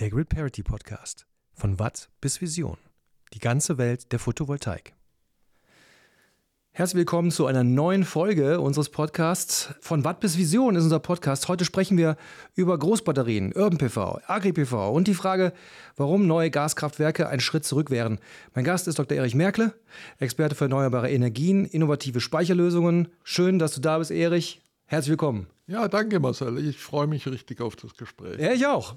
Der Grid Parity Podcast. Von Watt bis Vision. Die ganze Welt der Photovoltaik. Herzlich willkommen zu einer neuen Folge unseres Podcasts. Von Watt bis Vision ist unser Podcast. Heute sprechen wir über Großbatterien, Urban PV, Agri PV und die Frage, warum neue Gaskraftwerke einen Schritt zurück wären. Mein Gast ist Dr. Erich Merkle, Experte für erneuerbare Energien, innovative Speicherlösungen. Schön, dass du da bist, Erich. Herzlich willkommen. Ja, danke Marcel. Ich freue mich richtig auf das Gespräch. Ja, ich auch.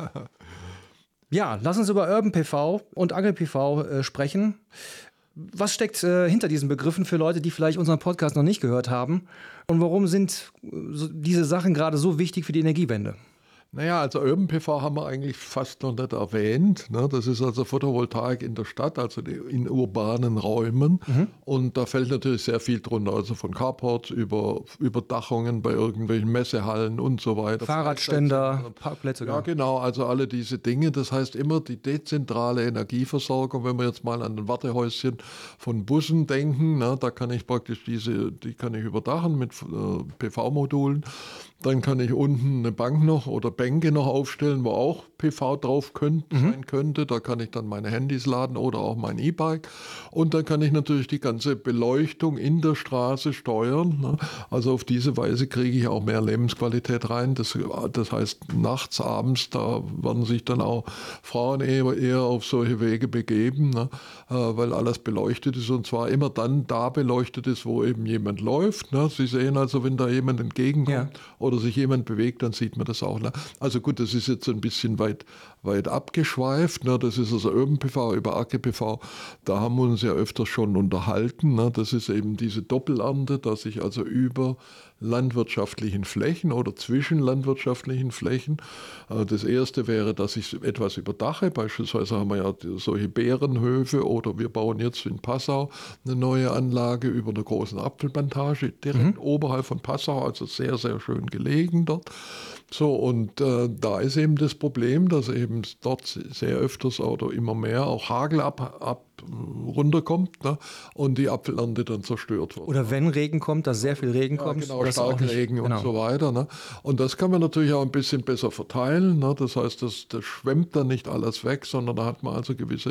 Ja, lass uns über Urban PV und Agri PV sprechen. Was steckt hinter diesen Begriffen für Leute, die vielleicht unseren Podcast noch nicht gehört haben? Und warum sind diese Sachen gerade so wichtig für die Energiewende? Naja, also Urban PV haben wir eigentlich fast noch nicht erwähnt. Ne? Das ist also Photovoltaik in der Stadt, also in urbanen Räumen. Und da fällt natürlich sehr viel drunter, also von Carports über Überdachungen bei irgendwelchen Messehallen und so weiter. Fahrradständer, Parkplätze. Ja, genau, also alle diese Dinge. Das heißt immer die dezentrale Energieversorgung, wenn wir jetzt mal an ein Wartehäuschen von Bussen denken, ne? Da kann ich praktisch die kann ich überdachen mit PV-Modulen. Dann kann ich unten eine Bank noch oder Bänke noch aufstellen, wo auch PV drauf sein könnte. Da kann ich dann meine Handys laden oder auch mein E-Bike. Und dann kann ich natürlich die ganze Beleuchtung in der Straße steuern. Ne? Also auf diese Weise kriege ich auch mehr Lebensqualität rein. Das heißt, nachts, abends, da werden sich dann auch Frauen eher auf solche Wege begeben, ne? Weil alles beleuchtet ist. Und zwar immer dann da beleuchtet ist, wo eben jemand läuft. Ne? Sie sehen also, wenn da jemand entgegenkommt, oder sich jemand bewegt, dann sieht man das auch. Ne? Also gut, das ist jetzt ein bisschen weit abgeschweift. Ne? Das ist also Urban PV über Agri PV. Da haben wir uns ja öfters schon unterhalten. Ne? Das ist eben diese Doppelernte, dass ich also über landwirtschaftlichen Flächen oder zwischen landwirtschaftlichen Flächen. Das erste wäre, dass ich etwas überdache. Beispielsweise haben wir ja solche Beerenhöfe oder wir bauen jetzt in Passau eine neue Anlage über eine große Apfelplantage direkt oberhalb von Passau, also sehr, sehr schön gelegen dort. So, und da ist eben das Problem, dass eben dort sehr öfters oder immer mehr auch Hagel runterkommt, ne? Und die Apfelernte dann zerstört wird. Oder wenn Regen kommt, dass sehr viel Regen kommt. Genau, Starkregen und so weiter. Ne? Und das kann man natürlich auch ein bisschen besser verteilen. Ne? Das heißt, das schwemmt dann nicht alles weg, sondern da hat man also gewisse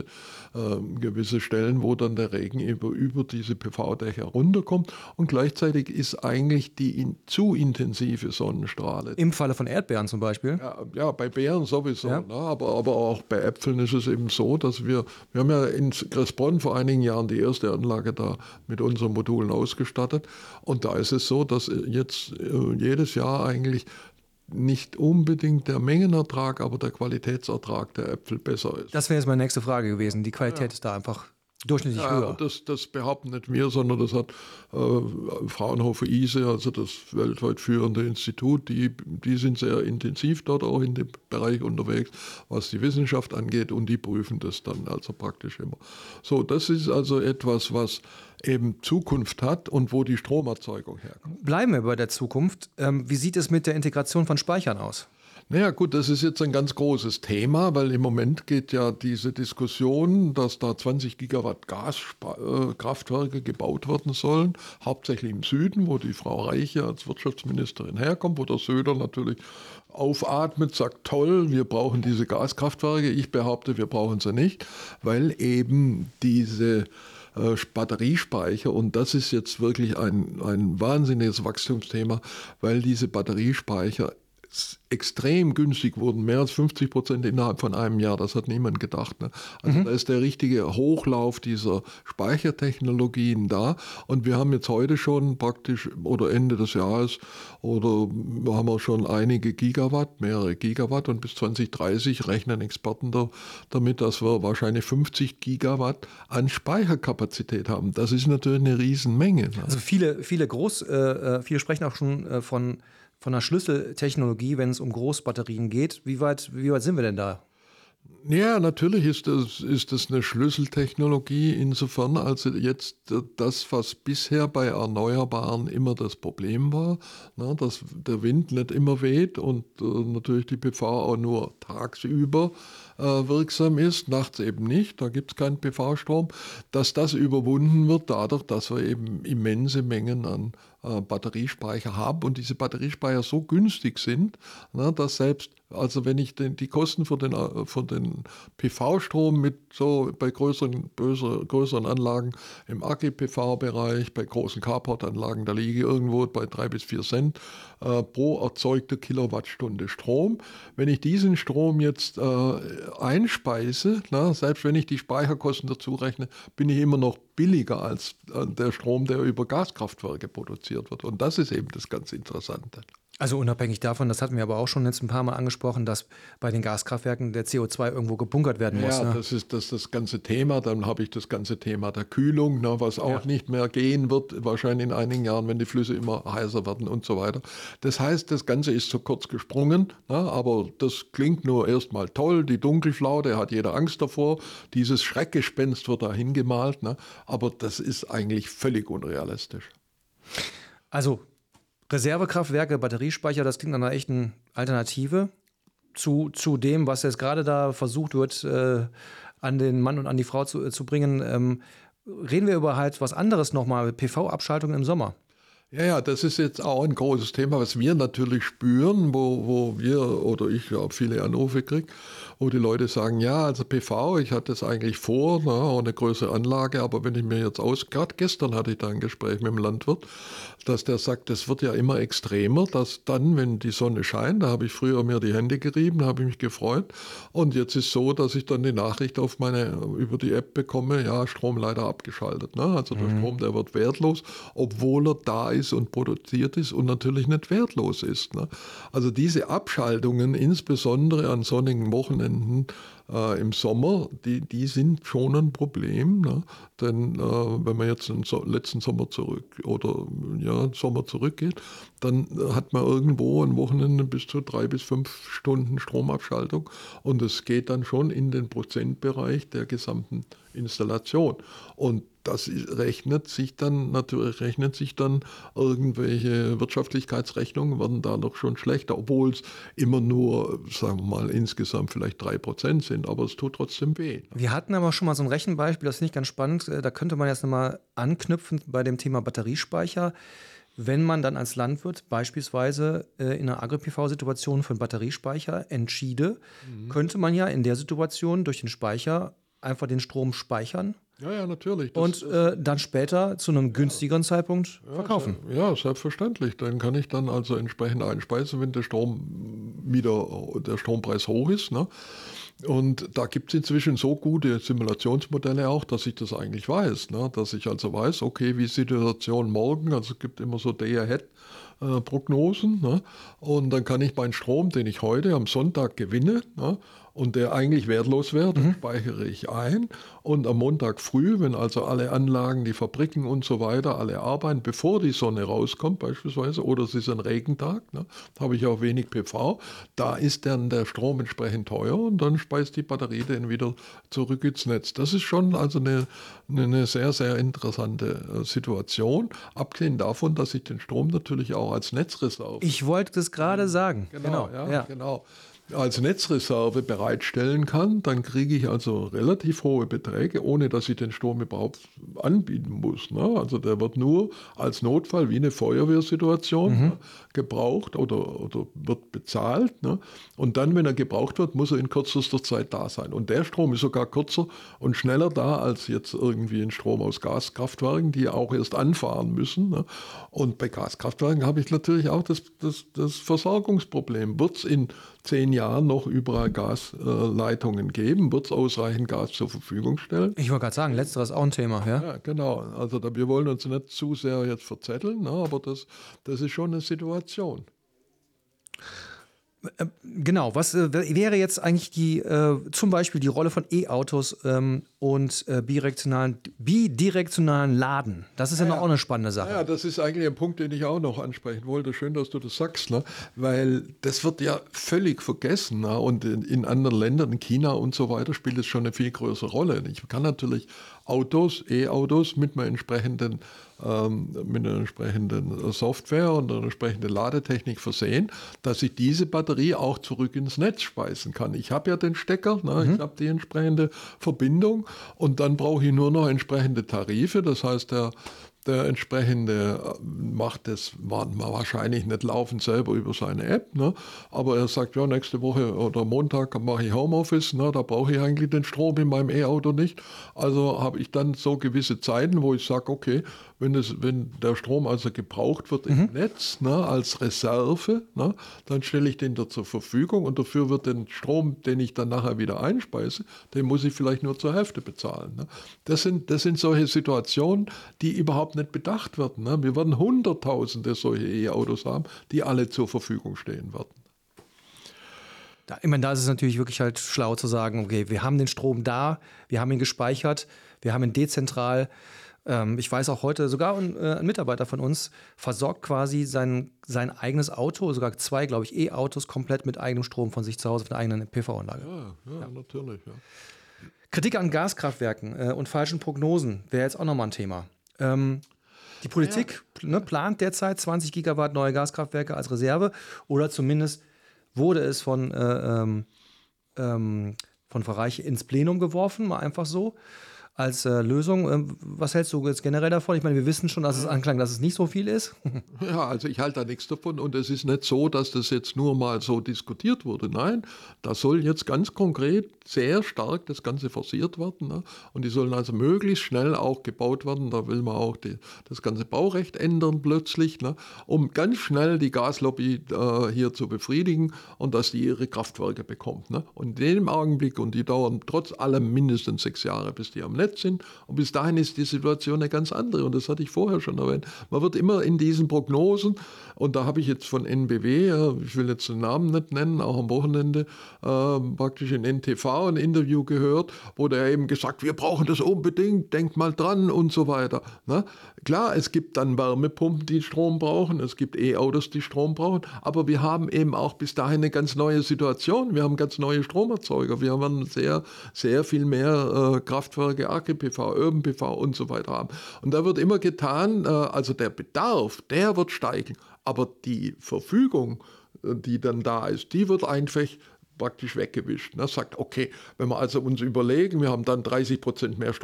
Stellen, wo dann der Regen über diese PV-Dächer runterkommt. Und gleichzeitig ist eigentlich die zu intensive Sonnenstrahle. Im Falle von Erdbeeren zum Beispiel? Ja, bei Beeren sowieso. Ja. Ne? Aber auch bei Äpfeln ist es eben so, dass wir haben ja in Gressbronn vor einigen Jahren die erste Anlage da mit unseren Modulen ausgestattet. Und da ist es so, dass jetzt jedes Jahr eigentlich nicht unbedingt der Mengenertrag, aber der Qualitätsertrag der Äpfel besser ist. Das wäre jetzt meine nächste Frage gewesen. Die Qualität ist da einfach durchschnittlich höher. Das behaupten nicht wir, sondern das hat Fraunhofer ISE, also das weltweit führende Institut, die sind sehr intensiv dort auch in dem Bereich unterwegs, was die Wissenschaft angeht, und die prüfen das dann also praktisch immer. So, das ist also etwas, was eben Zukunft hat und wo die Stromerzeugung herkommt. Bleiben wir bei der Zukunft. Wie sieht es mit der Integration von Speichern aus? Naja gut, das ist jetzt ein ganz großes Thema, weil im Moment geht ja diese Diskussion, dass da 20 Gigawatt Gaskraftwerke gebaut werden sollen, hauptsächlich im Süden, wo die Frau Reiche als Wirtschaftsministerin herkommt, wo der Söder natürlich aufatmet, sagt, toll, wir brauchen diese Gaskraftwerke. Ich behaupte, wir brauchen sie nicht, weil eben diese Batteriespeicher, und das ist jetzt wirklich ein wahnsinniges Wachstumsthema, weil diese Batteriespeicher extrem günstig wurden, mehr als 50% innerhalb von einem Jahr, das hat niemand gedacht. Ne? Also da ist der richtige Hochlauf dieser Speichertechnologien da, und wir haben jetzt heute schon praktisch, oder Ende des Jahres, oder haben wir schon einige Gigawatt, mehrere Gigawatt, und bis 2030 rechnen Experten damit, dass wir wahrscheinlich 50 Gigawatt an Speicherkapazität haben. Das ist natürlich eine Riesenmenge. Ne? Also viele sprechen auch schon von einer Schlüsseltechnologie, wenn es um Großbatterien geht. Wie weit sind wir denn da? Ja, natürlich ist das eine Schlüsseltechnologie insofern, also jetzt das, was bisher bei Erneuerbaren immer das Problem war, ne, dass der Wind nicht immer weht und natürlich die PV auch nur tagsüber wirksam ist, nachts eben nicht, da gibt es keinen PV-Strom, dass das überwunden wird dadurch, dass wir eben immense Mengen an Batteriespeicher haben und diese Batteriespeicher so günstig sind, ne, dass selbst Also wenn ich die Kosten für den PV-Strom mit so bei größeren Anlagen im AG-PV-Bereich, bei großen Carport-Anlagen, da liege ich irgendwo bei 3 bis 4 Cent pro erzeugte Kilowattstunde Strom. Wenn ich diesen Strom jetzt einspeise, selbst wenn ich die Speicherkosten dazu rechne, bin ich immer noch billiger als der Strom, der über Gaskraftwerke produziert wird. Und das ist eben das ganz Interessante. Also unabhängig davon, das hatten wir aber auch schon jetzt ein paar Mal angesprochen, dass bei den Gaskraftwerken der CO2 irgendwo gebunkert werden muss. Ja, das ist das ganze Thema. Dann habe ich das ganze Thema der Kühlung, was auch nicht mehr gehen wird, wahrscheinlich in einigen Jahren, wenn die Flüsse immer heißer werden und so weiter. Das heißt, das Ganze ist zu kurz gesprungen, aber das klingt nur erstmal toll. Die Dunkelflaute, hat jeder Angst davor. Dieses Schreckgespenst wird da hingemalt, aber das ist eigentlich völlig unrealistisch. Also Reservekraftwerke, Batteriespeicher, das klingt nach einer echten Alternative zu dem, was jetzt gerade da versucht wird, an den Mann und an die Frau zu bringen. Reden wir über halt was anderes nochmal, PV-Abschaltung im Sommer. Ja, das ist jetzt auch ein großes Thema, was wir natürlich spüren, wo wir oder ich auch viele Anrufe kriege, wo die Leute sagen, ja, also PV, ich hatte es eigentlich vor, eine größere Anlage, aber wenn ich mir jetzt gerade gestern hatte ich da ein Gespräch mit dem Landwirt, dass der sagt, das wird ja immer extremer, dass dann, wenn die Sonne scheint, da habe ich früher mir die Hände gerieben, da habe ich mich gefreut und jetzt ist so, dass ich dann die Nachricht über die App bekomme, ja, Strom leider abgeschaltet. Also der Strom, der wird wertlos, obwohl er da ist und produziert ist und natürlich nicht wertlos ist. Also diese Abschaltungen, insbesondere an sonnigen Wochenenden im Sommer, die sind schon ein Problem. Denn wenn man jetzt in den letzten Sommer Sommer zurückgeht, dann hat man irgendwo an Wochenende bis zu 3 bis 5 Stunden Stromabschaltung und es geht dann schon in den Prozentbereich der gesamten Installation. Und das rechnet sich dann irgendwelche Wirtschaftlichkeitsrechnungen werden da doch schon schlechter, obwohl es immer nur, sagen wir mal, insgesamt vielleicht 3% sind, aber es tut trotzdem weh. Wir hatten aber schon mal so ein Rechenbeispiel, das finde ich ganz spannend. Da könnte man jetzt nochmal anknüpfen bei dem Thema Batteriespeicher. Wenn man dann als Landwirt beispielsweise in einer Agri-PV-Situation für einen Batteriespeicher entschiede, könnte man ja in der Situation durch den Speicher einfach den Strom speichern. Ja, natürlich. Dann später zu einem günstigeren Zeitpunkt verkaufen. Ja, selbstverständlich. Dann kann ich dann also entsprechend einspeisen, wenn der Strompreis hoch ist. Und da gibt es inzwischen so gute Simulationsmodelle auch, dass ich das eigentlich weiß. Dass ich also weiß, okay, wie ist die Situation morgen? Also es gibt immer so Day-Ahead-Prognosen. Und dann kann ich meinen Strom, den ich heute am Sonntag gewinne, und der eigentlich wertlos wäre, den speichere ich ein. Und am Montag früh, wenn also alle Anlagen, die Fabriken und so weiter, alle arbeiten, bevor die Sonne rauskommt beispielsweise, oder es ist ein Regentag, habe ich auch wenig PV, da ist dann der Strom entsprechend teuer und dann speist die Batterie den wieder zurück ins Netz. Das ist schon also eine sehr, sehr interessante Situation, abgesehen davon, dass ich den Strom natürlich auch als Netzreserve... Ich wollte das gerade sagen. Genau. Als Netzreserve bereitstellen kann, dann kriege ich also relativ hohe Beträge, ohne dass ich den Strom überhaupt anbieten muss. Also der wird nur als Notfall wie eine Feuerwehrsituation gebraucht oder wird bezahlt. Und dann, wenn er gebraucht wird, muss er in kürzester Zeit da sein. Und der Strom ist sogar kürzer und schneller da als jetzt irgendwie ein Strom aus Gaskraftwerken, die auch erst anfahren müssen. Und bei Gaskraftwerken habe ich natürlich auch das Versorgungsproblem. Wird es in 10 Jahren noch überall Gasleitungen geben? Wird es ausreichend Gas zur Verfügung stellen? Ich wollte gerade sagen, letzteres auch ein Thema. Ja, genau. Also wir wollen uns nicht zu sehr jetzt verzetteln, aber das ist schon eine Situation. Genau, was wäre jetzt eigentlich zum Beispiel die Rolle von E-Autos und bidirektionalen Laden? Das ist ja noch auch eine spannende Sache. Ja, das ist eigentlich ein Punkt, den ich auch noch ansprechen wollte. Schön, dass du das sagst, weil das wird ja völlig vergessen. Und in anderen Ländern, in China und so weiter, spielt es schon eine viel größere Rolle. Ich kann natürlich E-Autos mit einer entsprechenden Software und einer entsprechenden Ladetechnik versehen, dass ich diese Batterie auch zurück ins Netz speisen kann. Ich habe ja den Stecker, ich habe die entsprechende Verbindung und dann brauche ich nur noch entsprechende Tarife. Das heißt, der entsprechende macht das wahrscheinlich nicht laufend selber über seine App, ne? Aber er sagt, ja, nächste Woche oder Montag mache ich Homeoffice, ne? Da brauche ich eigentlich den Strom in meinem E-Auto nicht. Also habe ich dann so gewisse Zeiten, wo ich sage, okay, wenn der Strom also gebraucht wird im Netz, ne, als Reserve, ne, dann stelle ich den da zur Verfügung und dafür wird den Strom, den ich dann nachher wieder einspeise, den muss ich vielleicht nur zur Hälfte bezahlen. Ne. Das sind solche Situationen, die überhaupt nicht bedacht werden. Ne. Wir werden Hunderttausende solche E-Autos haben, die alle zur Verfügung stehen werden. Ich meine, da ist es natürlich wirklich halt schlau zu sagen, okay, wir haben den Strom da, wir haben ihn gespeichert, wir haben ihn dezentral. Ich weiß auch heute, sogar ein Mitarbeiter von uns versorgt quasi sein eigenes Auto, sogar 2, glaube ich, E-Autos komplett mit eigenem Strom von sich zu Hause, mit einer eigenen PV-Anlage. Ja, natürlich. Ja. Kritik an Gaskraftwerken und falschen Prognosen wäre jetzt auch nochmal ein Thema. Die Politik plant derzeit 20 Gigawatt neue Gaskraftwerke als Reserve oder zumindest wurde es von Verreiche ins Plenum geworfen, mal einfach so. Als Lösung. Was hältst du jetzt generell davon? Ich meine, wir wissen schon, dass es anklang, dass es nicht so viel ist. Ja, also ich halte da nichts davon und es ist nicht so, dass das jetzt nur mal so diskutiert wurde. Nein, da soll jetzt ganz konkret sehr stark das Ganze forciert werden. Ne? Und die sollen also möglichst schnell auch gebaut werden. Da will man auch das ganze Baurecht ändern plötzlich, ne? Um ganz schnell die Gaslobby hier zu befriedigen und dass die ihre Kraftwerke bekommt. Ne? Und in dem Augenblick, und die dauern trotz allem mindestens 6 Jahre, bis die am Netz sind. Und bis dahin ist die Situation eine ganz andere. Und das hatte ich vorher schon erwähnt. Man wird immer in diesen Prognosen, und da habe ich jetzt von NBW, ich will jetzt den Namen nicht nennen, auch am Wochenende praktisch in NTV ein Interview gehört, wo der eben gesagt, wir brauchen das unbedingt, denkt mal dran und so weiter. Ne? Klar, es gibt dann Wärmepumpen, die Strom brauchen, es gibt E-Autos, die Strom brauchen, aber wir haben eben auch bis dahin eine ganz neue Situation. Wir haben ganz neue Stromerzeuger, wir haben sehr, sehr viel mehr Kraftwerke, AKPV, Urban PV und so weiter haben. Und da wird immer getan, also der Bedarf, der wird steigen, aber die Verfügung, die dann da ist, die wird einfach praktisch weggewischt. Ne? Sagt, okay, wenn wir also uns überlegen, wir haben dann 30% mehr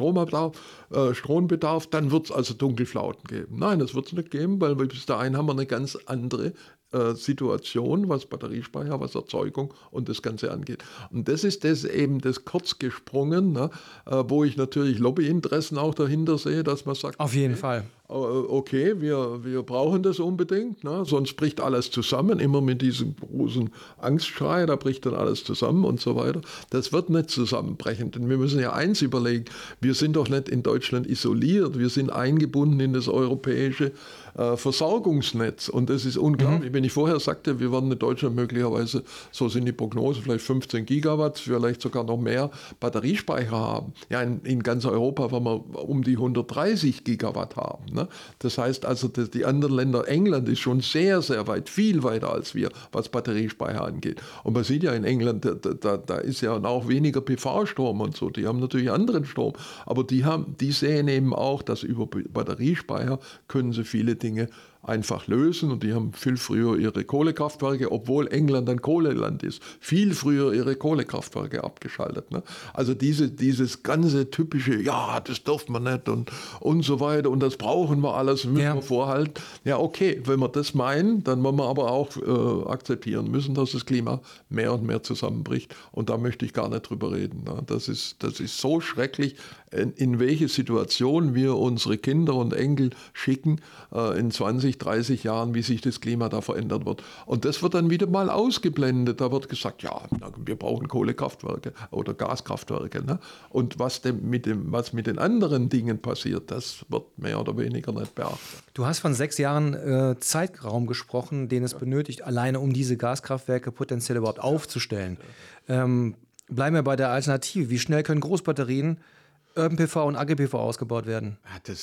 Strombedarf, dann wird es also Dunkelflauten geben. Nein, das wird es nicht geben, weil bis dahin haben wir eine ganz andere Situation, was Batteriespeicher, was Erzeugung und das Ganze angeht. Und das ist eben das Kurzgesprungen, ne, wo ich natürlich Lobbyinteressen auch dahinter sehe, dass man sagt, auf jeden Fall. Okay, wir brauchen das unbedingt, ne? Sonst bricht alles zusammen, immer mit diesem großen Angstschrei, da bricht dann alles zusammen und so weiter. Das wird nicht zusammenbrechen, denn wir müssen ja eins überlegen, wir sind doch nicht in Deutschland isoliert, wir sind eingebunden in das europäische Versorgungsnetz und das ist unglaublich. Wenn ich vorher sagte, wir werden in Deutschland möglicherweise, so sind die Prognosen, vielleicht 15 Gigawatt, vielleicht sogar noch mehr Batteriespeicher haben. Ja, in ganz Europa werden wir um die 130 Gigawatt haben. Ne? Das heißt also, die anderen Länder, England ist schon sehr, sehr weit, viel weiter als wir, was Batteriespeicher angeht. Und man sieht ja in England, da ist ja auch weniger PV-Strom und so, die haben natürlich anderen Strom, aber die sehen eben auch, dass über Batteriespeicher können sie viele Dinge einfach lösen und die haben viel früher ihre Kohlekraftwerke, obwohl England ein Kohleland ist, viel früher ihre Kohlekraftwerke abgeschaltet. Ne? Also dieses ganze typische, ja, das darf man nicht und so weiter und das brauchen wir alles, müssen wir vorhalten. Ja, okay, wenn wir das meinen, dann wollen wir aber auch akzeptieren müssen, dass das Klima mehr und mehr zusammenbricht und da möchte ich gar nicht drüber reden. Ne? Das ist so schrecklich, in welche Situation wir unsere Kinder und Enkel schicken in 20, 30 Jahren, wie sich das Klima da verändern wird. Und das wird dann wieder mal ausgeblendet. Da wird gesagt, ja, wir brauchen Kohlekraftwerke oder Gaskraftwerke. Ne? Und was mit den anderen Dingen passiert, das wird mehr oder weniger nicht beachtet. Du hast von 6 Jahren Zeitraum gesprochen, den es benötigt, alleine um diese Gaskraftwerke potenziell überhaupt aufzustellen. Bleiben wir bei der Alternative. Wie schnell können Großbatterien Urban PV und AGPV ausgebaut werden?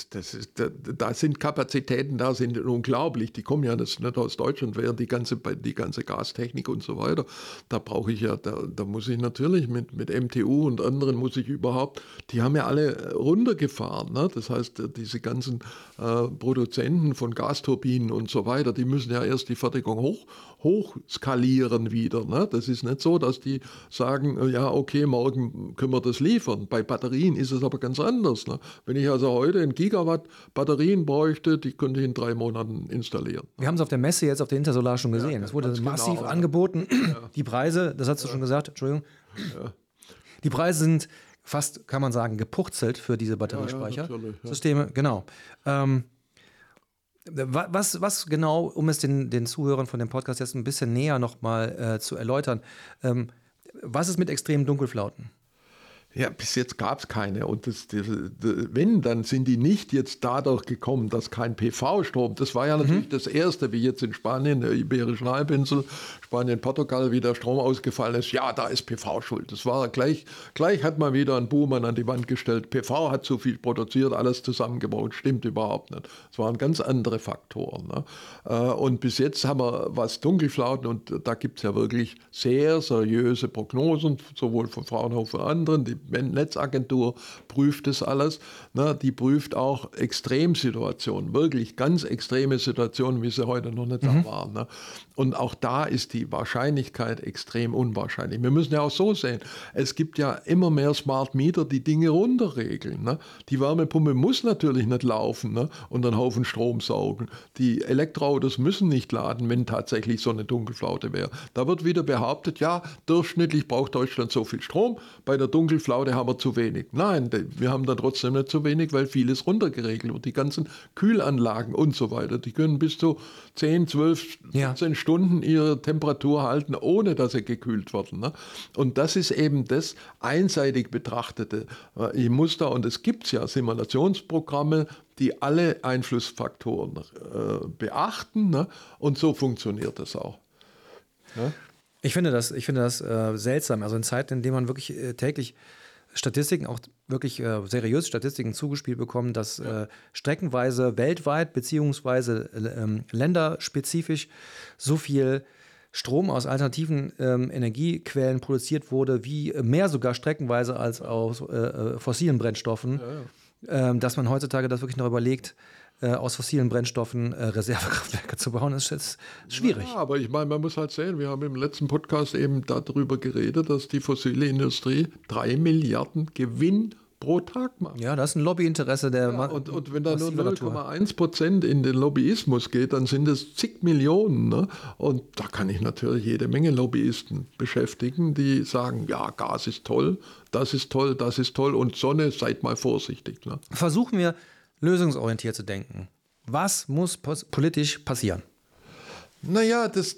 Ja, da sind Kapazitäten, da sind unglaublich. Die kommen ja nicht aus Deutschland, während die ganze Gastechnik und so weiter. Da brauche ich ja, da muss ich natürlich mit MTU und anderen die haben ja alle runtergefahren. Ne? Das heißt, diese ganzen Produzenten von Gasturbinen und so weiter, die müssen ja erst die Fertigung hoch skalieren wieder. Ne? Das ist nicht so, dass die sagen, ja, okay, morgen können wir das liefern. Bei Batterien ist es es aber ganz anders. Ne? Wenn ich also heute 1 Gigawatt Batterien bräuchte, die könnte ich in 3 Monaten installieren. Wir haben es auf der Messe jetzt auf der Intersolar schon gesehen. Es wurde massiv angeboten. Ja. Die Preise, das hast du schon gesagt, Entschuldigung. Ja. Die Preise sind fast, kann man sagen, gepurzelt für diese Batteriespeichersysteme. Genau. Was genau, um es den Zuhörern von dem Podcast jetzt ein bisschen näher nochmal zu erläutern, was ist mit extremen Dunkelflauten? Ja, bis jetzt gab es keine. Und wenn, dann sind die nicht jetzt dadurch gekommen, dass kein PV-Strom, das war ja natürlich das Erste, wie jetzt in Spanien, der Iberischen Halbinsel, Spanien, Portugal, wie der Strom ausgefallen ist. Ja, da ist PV schuld. Das war gleich hat man wieder einen Buhmann an die Wand gestellt. PV hat zu viel produziert, alles zusammengebaut. Stimmt überhaupt nicht. Es waren ganz andere Faktoren. Ne? Und bis jetzt haben wir was Dunkelflauten, und da gibt es ja wirklich sehr seriöse Prognosen, sowohl von Fraunhofer und anderen. Die Netzagentur prüft das alles. Ne? Die prüft auch Extremsituationen, wirklich ganz extreme Situationen, wie sie heute noch nicht da waren. Ne? Und auch da ist die Wahrscheinlichkeit extrem unwahrscheinlich. Wir müssen ja auch so sehen, es gibt ja immer mehr Smart Meter, die Dinge runterregeln. Ne? Die Wärmepumpe muss natürlich nicht laufen, ne? Und einen Haufen Strom saugen. Die Elektroautos müssen nicht laden, wenn tatsächlich so eine Dunkelflaute wäre. Da wird wieder behauptet, ja, durchschnittlich braucht Deutschland so viel Strom, bei der Dunkelflaute haben wir zu wenig. Nein, wir haben da trotzdem nicht zu wenig, weil vieles runtergeregelt wird. Die ganzen Kühlanlagen und so weiter, die können bis zu 10, 12, 14 Stunden ihre Temperatur halten, ohne dass sie gekühlt werden. Ne? Und das ist eben das einseitig betrachtete Muster. Und es gibt ja Simulationsprogramme, die alle Einflussfaktoren beachten. Ne? Und so funktioniert das auch. Ja? Ich finde das seltsam. Also in Zeiten, in denen man wirklich täglich Statistiken, auch wirklich seriöse Statistiken zugespielt bekommen, dass streckenweise weltweit beziehungsweise länderspezifisch so viel Strom aus alternativen Energiequellen produziert wurde, wie mehr sogar streckenweise als aus fossilen Brennstoffen, dass man heutzutage das wirklich noch überlegt, aus fossilen Brennstoffen Reservekraftwerke zu bauen, ist schwierig. Ja, aber ich meine, man muss halt sehen, wir haben im letzten Podcast eben darüber geredet, dass die fossile Industrie 3 Milliarden Gewinn pro Tag macht. Ja, das ist ein Lobbyinteresse der und wenn da nur 0,1% in den Lobbyismus geht, dann sind es zig Millionen. Ne? Und da kann ich natürlich jede Menge Lobbyisten beschäftigen, die sagen, ja, Gas ist toll, das ist toll, das ist toll und Sonne, seid mal vorsichtig. Ne? Versuchen wir lösungsorientiert zu denken. Was muss politisch passieren? Naja, das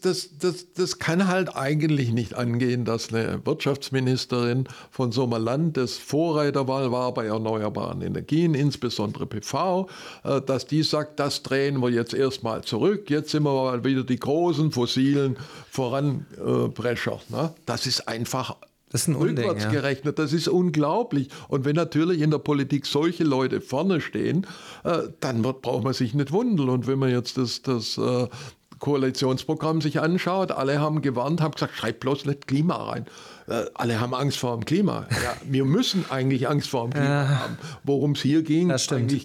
kann halt eigentlich nicht angehen, dass eine Wirtschaftsministerin von so einem Land, das Vorreiterwahl war bei erneuerbaren Energien, insbesondere PV, dass die sagt, das drehen wir jetzt erstmal zurück, jetzt sind wir mal wieder die großen fossilen Voranbrecher. Ne? Das ist einfach rückwärts gerechnet, das ist unglaublich. Und wenn natürlich in der Politik solche Leute vorne stehen, dann braucht man sich nicht wundern. Und wenn man jetzt das Koalitionsprogramm sich anschaut, alle haben gewarnt, haben gesagt, schreib bloß nicht Klima rein. Alle haben Angst vor dem Klima. Ja, wir müssen eigentlich Angst vor dem Klima haben. Worum es hier ging, eigentlich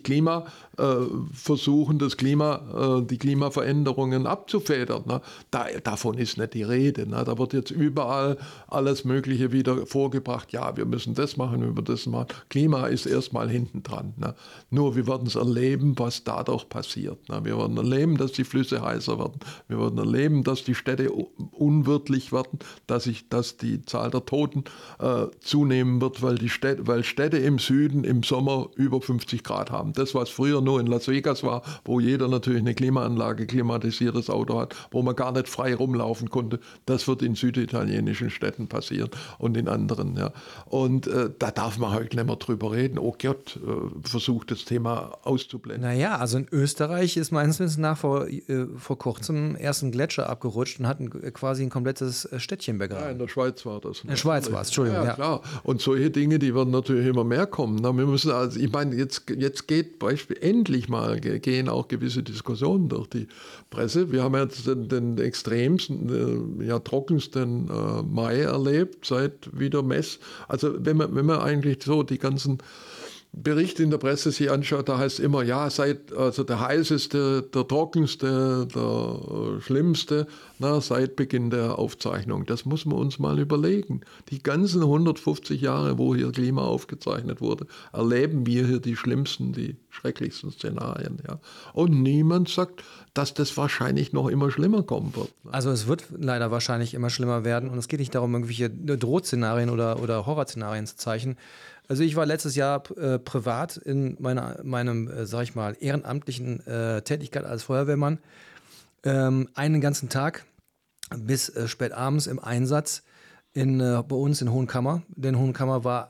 versuchen, die Klimaveränderungen abzufedern. Ne? Davon ist nicht die Rede. Ne? Da wird jetzt überall alles Mögliche wieder vorgebracht. Ja, wir müssen das machen, wir müssen das machen. Klima ist erstmal hinten dran. Ne? Nur wir werden es erleben, was dadurch passiert. Ne? Wir werden erleben, dass die Flüsse heißer werden. Wir werden erleben, dass die Städte unwirtlich werden, dass die Zahl der Toten zunehmen wird, weil Städte im Süden im Sommer über 50 Grad haben. Das, was früher nur in Las Vegas war, wo jeder natürlich eine Klimaanlage, klimatisiertes Auto hat, wo man gar nicht frei rumlaufen konnte, das wird in süditalienischen Städten passieren und in anderen. Ja. Und da darf man heute nicht mehr drüber reden. Oh Gott, versucht das Thema auszublenden. Naja, also in Österreich ist meines Wissens nach vor kurzem erst ein Gletscher abgerutscht und hat quasi ein komplettes Städtchen begraben. Ja, in der Schweiz war das. In der Schweiz war es, Entschuldigung. Ja, klar. Und solche Dinge, die werden natürlich immer mehr kommen. Wir müssen also, ich meine, jetzt geht endlich mal gehen auch gewisse Diskussionen durch die Presse. Wir haben jetzt den extremsten, trockensten Mai erlebt seit wieder Mess. Also wenn man eigentlich so die ganzen Bericht in der Presse sich anschaut, da heißt immer, ja, also der heißeste, der trockenste, der schlimmste, seit Beginn der Aufzeichnung. Das muss man uns mal überlegen. Die ganzen 150 Jahre, wo hier Klima aufgezeichnet wurde, erleben wir hier die schlimmsten, die schrecklichsten Szenarien. Ja. Und niemand sagt, dass das wahrscheinlich noch immer schlimmer kommen wird. Also es wird leider wahrscheinlich immer schlimmer werden und es geht nicht darum, irgendwelche Drohszenarien oder Horrorszenarien zu zeichnen. Also ich war letztes Jahr privat in meinem, sag ich mal, ehrenamtlichen Tätigkeit als Feuerwehrmann einen ganzen Tag bis spät abends im Einsatz bei uns in Hohenkammer. Denn Hohenkammer war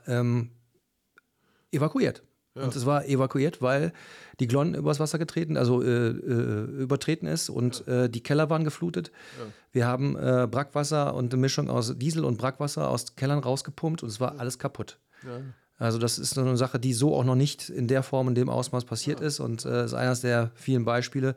evakuiert. Ja. Und es war evakuiert, weil die Glonn übers Wasser übertreten ist und die Keller waren geflutet. Ja. Wir haben Brackwasser und eine Mischung aus Diesel und Brackwasser aus Kellern rausgepumpt und es war alles kaputt. Ja. Also das ist eine Sache, die so auch noch nicht in der Form, in dem Ausmaß passiert ist und ist eines der vielen Beispiele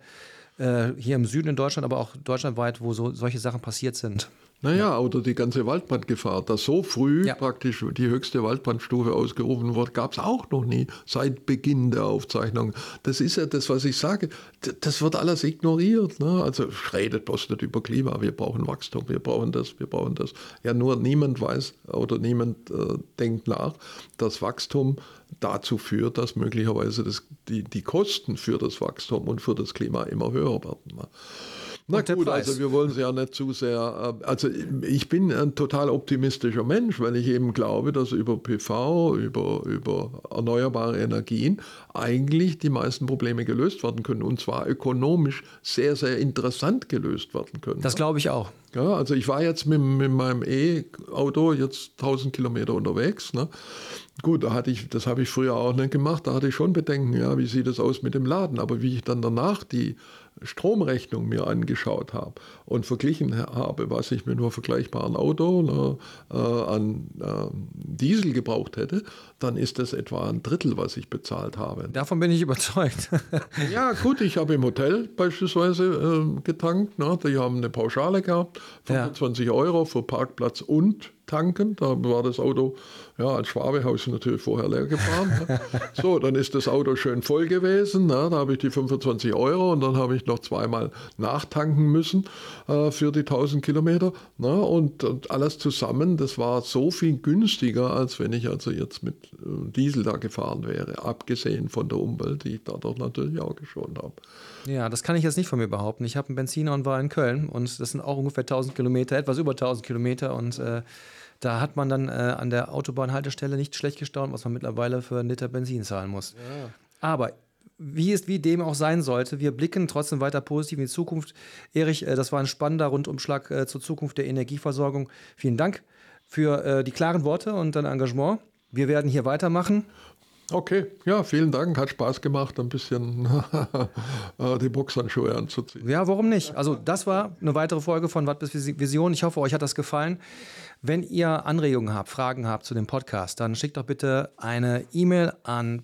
hier im Süden in Deutschland, aber auch deutschlandweit, wo solche Sachen passiert sind. Naja, oder die ganze Waldbrandgefahr, dass so früh praktisch die höchste Waldbrandstufe ausgerufen wurde, gab es auch noch nie seit Beginn der Aufzeichnung. Das ist ja das, was ich sage. Das wird alles ignoriert. Ne? Also redet bloß nicht über Klima. Wir brauchen Wachstum, wir brauchen das. Ja, nur niemand weiß oder niemand denkt nach, dass Wachstum dazu führt, dass möglicherweise die Kosten für das Wachstum und für das Klima immer höher werden. Ne? Na gut, also wir wollen es ja nicht zu sehr, also ich bin ein total optimistischer Mensch, weil ich eben glaube, dass über PV, über erneuerbare Energien eigentlich die meisten Probleme gelöst werden können und zwar ökonomisch sehr, sehr interessant gelöst werden können. Das glaube ich auch. Ja, also ich war jetzt mit meinem E-Auto jetzt 1000 Kilometer unterwegs. Ne? Gut, das habe ich früher auch nicht gemacht, da hatte ich schon Bedenken, ja, wie sieht das aus mit dem Laden, aber wie ich dann danach die Stromrechnung mir angeschaut habe und verglichen habe, was ich mit einem vergleichbaren Auto an Diesel gebraucht hätte, dann ist das etwa ein Drittel, was ich bezahlt habe. Davon bin ich überzeugt. Ja gut, ich habe im Hotel beispielsweise getankt, ne? Die haben eine Pauschale gehabt, 25 Euro für Parkplatz und tanken. Da war das Auto, als Schwabe habe ich es natürlich vorher leer gefahren. Ne? So, dann ist das Auto schön voll gewesen. Ne? Da habe ich die 25 Euro und dann habe ich noch zweimal nachtanken müssen für die 1000 Kilometer. Ne? Und alles zusammen, das war so viel günstiger, als wenn ich also jetzt mit Diesel da gefahren wäre. Abgesehen von der Umwelt, die ich dadurch natürlich auch geschont habe. Ja, das kann ich jetzt nicht von mir behaupten. Ich habe einen Benziner und war in Köln und das sind auch ungefähr 1000 Kilometer, etwas über 1000 Kilometer und da hat man dann an der Autobahnhaltestelle nicht schlecht gestaunt, was man mittlerweile für einen Liter Benzin zahlen muss. Ja. Aber wie dem auch sein sollte, wir blicken trotzdem weiter positiv in die Zukunft. Erich, das war ein spannender Rundumschlag zur Zukunft der Energieversorgung. Vielen Dank für die klaren Worte und dein Engagement. Wir werden hier weitermachen. Okay, ja, vielen Dank. Hat Spaß gemacht, ein bisschen die Boxhandschuhe anzuziehen. Ja, warum nicht? Also das war eine weitere Folge von Watt bis Vision. Ich hoffe, euch hat das gefallen. Wenn ihr Anregungen habt, Fragen habt zu dem Podcast, dann schickt doch bitte eine E-Mail an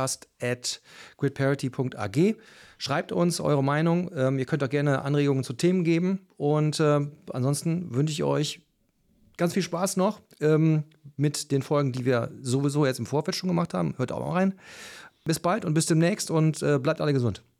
podcast@gridparity.ag. Schreibt uns eure Meinung. Ihr könnt auch gerne Anregungen zu Themen geben. Und ansonsten wünsche ich euch ganz viel Spaß noch mit den Folgen, die wir sowieso jetzt im Vorfeld schon gemacht haben. Hört auch mal rein. Bis bald und bis demnächst und bleibt alle gesund.